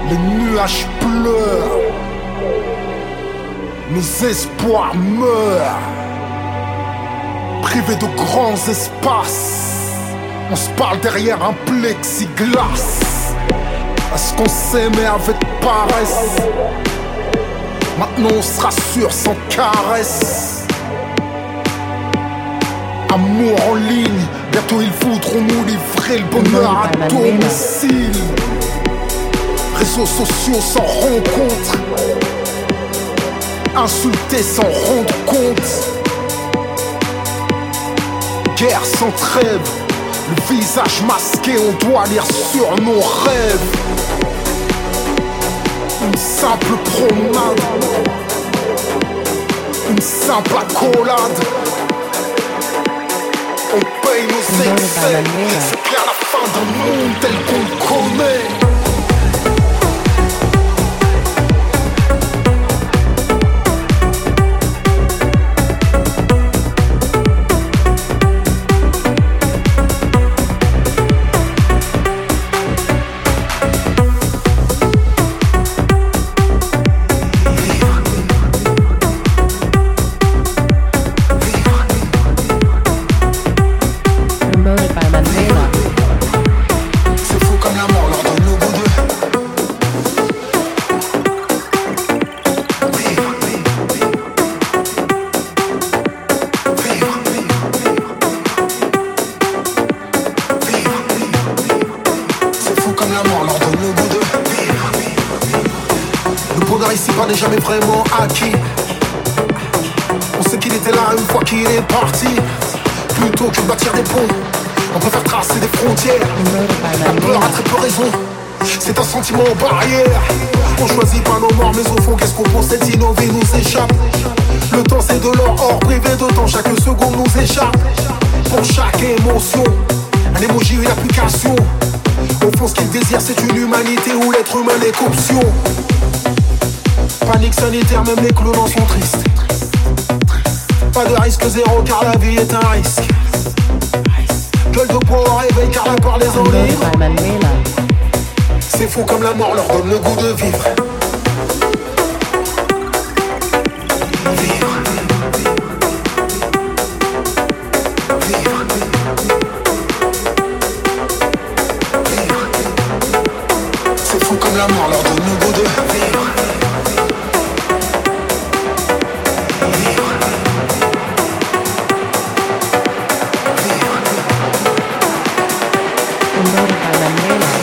Les nuages pleurent, nos espoirs meurent. Privés de grands espaces, on se parle derrière un plexiglas. Est-ce qu'on s'aimait avec paresse? Maintenant on se rassure sans caresse. Amour en ligne, bientôt ils voudront nous livrer le bonheur à domicile. Réseaux sociaux sans rencontre, insultés sans rendre compte. Guerre sans trêve, le visage masqué, on doit lire sur nos rêves. Une simple promenade, une simple accolade. On paye nos excès, c'est clair la fin d'un monde tel qu'on le connaît. Ici pas n'est jamais vraiment acquis. On sait qu'il était là une fois qu'il est parti. Plutôt que de bâtir des ponts, on préfère tracer des frontières. La peur a très peu raison, c'est un sentiment barrière. On choisit pas nos morts, mais au fond qu'est-ce qu'on possède si nos vies nous échappent? Le temps c'est de l'or, or privé de temps, chaque seconde nous échappe. Pour chaque émotion, un emoji, une application. Au fond ce qu'il désire c'est une humanité où l'être humain n'est qu'option. Panique sanitaire, même les clowns en sont tristes. Pas de risque zéro car la vie est un risque. Gueule de bois au réveil car la peur les enlève. C'est fou comme la mort leur donne le goût de vivre. C'est fou comme la mort leur donne le goût de vivre. Promoted by Mandela.